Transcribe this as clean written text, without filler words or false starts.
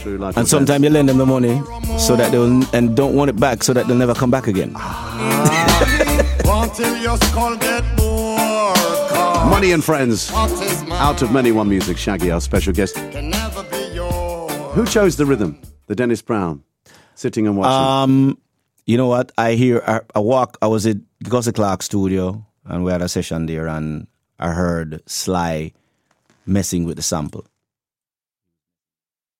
through life. And sometimes you lend them the money so that they'll and don't want it back so that they'll never come back again. Money and Friends. Out of Many One Music, Shaggy, our special guest. Who chose the rhythm? The Dennis Brown. Sitting and watching. You know what? I was at Gussie Clark studio and we had a session there and I heard Sly messing with the sample.